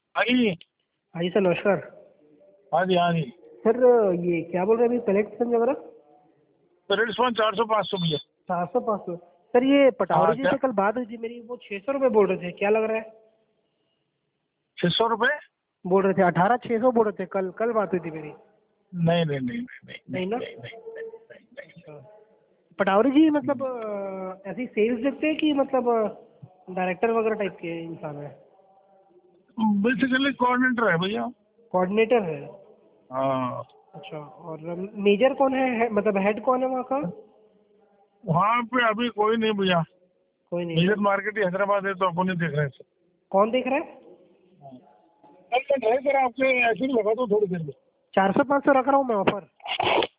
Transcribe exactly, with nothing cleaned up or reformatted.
हाँ जी। हाँ जी सर, नमस्कार। हाँ जी हाँ जी। सर ये क्या बोल रहे हैं अभी, कलेक्शन वगैरह? रेड स्पॉन चार सौ पाँच सौ भैया। चार सौ पाँच सौ सर, ये पटावरी हाँ जी क्या? से कल बात हुई थी मेरी, वो छः सौ रुपये बोल रहे थे, क्या लग रहा है? छः सौ रुपये? बोल रहे थे अठारह छः सौ बोल रहे थे, कल कल बात हुई थी मेरी। नहीं नहीं नहीं नहीं नहीं नहीं ना? नहीं नहीं नहीं नहीं नहीं अच्छा, पटावरी जी मतलब अ, ऐसी सेल्स देखते हैं कि मतलब डायरेक्टर वगैरह टाइप के इंसान है? नहीं, बेसिकली कोऑर्डिनेटर है भैया। कोऑर्डिनेटर है? हाँ। अच्छा, और मेजर कौन है, है मतलब हेड कौन है वहाँ का? वहाँ पे अभी कोई नहीं भैया। कोई नहीं मेजर ना? मार्केट ही हैदराबाद है, तो अपन ही देख रहे हैं। कौन देख रहा है? कल मैं ड्राइव कर आपके ऐसे ही लगा दो थोड़ी देर में। चार सौ पाँच सौ रख रहा हूँ मैं ऑफर।